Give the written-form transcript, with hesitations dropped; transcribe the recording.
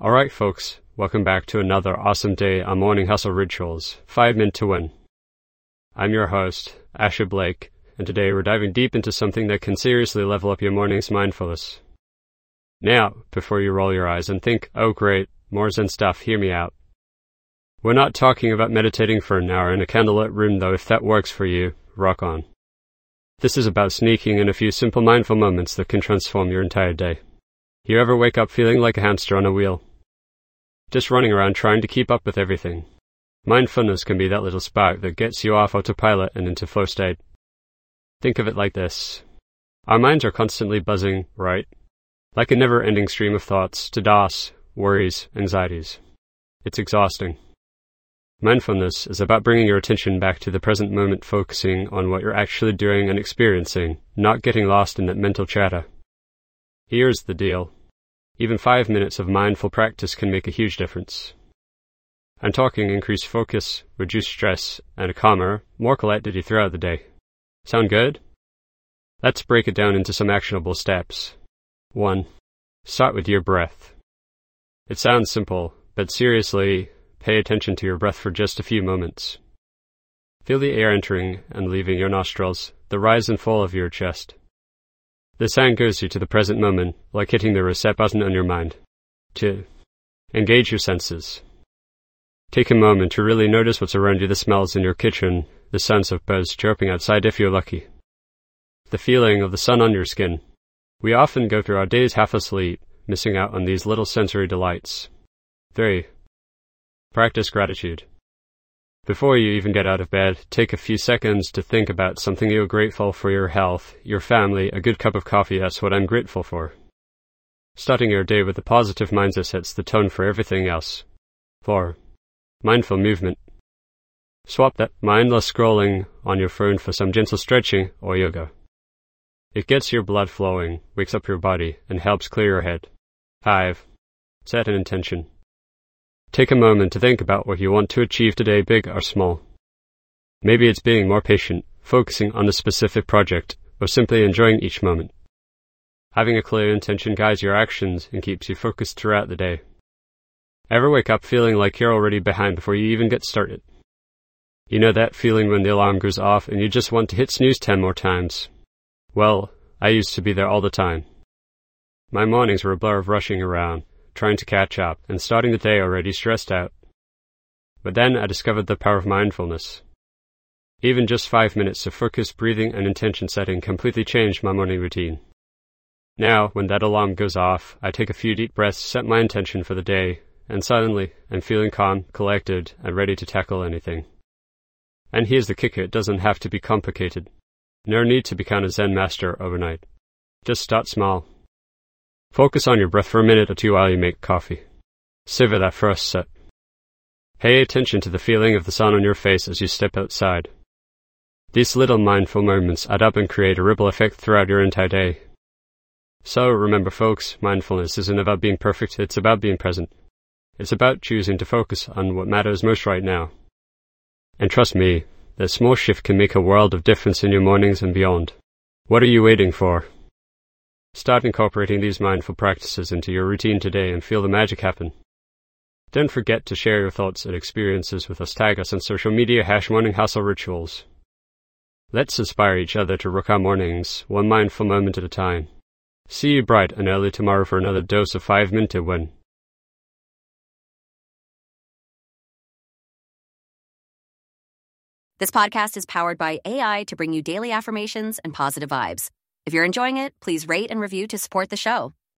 Alright folks, welcome back to another awesome day on Morning Hustle Rituals, 5 Minutes to Win. I'm your host, Asher Blake, and today we're diving deep into something that can seriously level up your morning's mindfulness. Now, before you roll your eyes and think, oh great, more Zen stuff, hear me out. We're not talking about meditating for an hour in a candlelit room though. If that works for you, rock on. This is about sneaking in a few simple mindful moments that can transform your entire day. You ever wake up feeling like a hamster on a wheel? Just running around trying to keep up with everything. Mindfulness can be that little spark that gets you off autopilot and into flow state. Think of it like this. Our minds are constantly buzzing, right? Like a never-ending stream of thoughts, to-dos, worries, anxieties. It's exhausting. Mindfulness is about bringing your attention back to the present moment, focusing on what you're actually doing and experiencing, not getting lost in that mental chatter. Here's the deal. Even 5 minutes of mindful practice can make a huge difference. I'm talking increased focus, reduced stress, and a calmer, more collected you throughout the day. Sound good? Let's break it down into some actionable steps. 1. Start with your breath. It sounds simple, but seriously, pay attention to your breath for just a few moments. Feel the air entering and leaving your nostrils, the rise and fall of your chest. This anchors you to the present moment, like hitting the reset button on your mind. 2. Engage your senses. Take a moment to really notice what's around you, the smells in your kitchen, the sounds of birds chirping outside if you're lucky, the feeling of the sun on your skin. We often go through our days half asleep, missing out on these little sensory delights. 3. Practice gratitude. Before you even get out of bed, take a few seconds to think about something you're grateful for: your health, your family, a good cup of coffee. That's what I'm grateful for. Starting your day with a positive mindset sets the tone for everything else. 4. Mindful movement. Swap that mindless scrolling on your phone for some gentle stretching or yoga. It gets your blood flowing, wakes up your body, and helps clear your head. 5. Set an intention. Take a moment to think about what you want to achieve today, big or small. Maybe it's being more patient, focusing on a specific project, or simply enjoying each moment. Having a clear intention guides your actions and keeps you focused throughout the day. Ever wake up feeling like you're already behind before you even get started? You know that feeling when the alarm goes off and you just want to hit snooze 10 more times? Well, I used to be there all the time. My mornings were a blur of rushing around, trying to catch up, and starting the day already stressed out. But then I discovered the power of mindfulness. Even just 5 minutes of focused breathing and intention setting completely changed my morning routine. Now, when that alarm goes off, I take a few deep breaths, set my intention for the day, and suddenly I'm feeling calm, collected, and ready to tackle anything. And here's the kicker: it doesn't have to be complicated. No need to become a Zen master overnight. Just start small. Focus on your breath for a minute or two while you make coffee. Savor that first sip. Pay attention to the feeling of the sun on your face as you step outside. These little mindful moments add up and create a ripple effect throughout your entire day. So remember folks, mindfulness isn't about being perfect, it's about being present. It's about choosing to focus on what matters most right now. And trust me, that small shift can make a world of difference in your mornings and beyond. What are you waiting for? Start incorporating these mindful practices into your routine today and feel the magic happen. Don't forget to share your thoughts and experiences with us. Tag us on social media, #Morning Hustle Rituals. Let's inspire each other to rock our mornings, one mindful moment at a time. See you bright and early tomorrow for another dose of 5 Minutes to Win. This podcast is powered by AI to bring you daily affirmations and positive vibes. If you're enjoying it, please rate and review to support the show.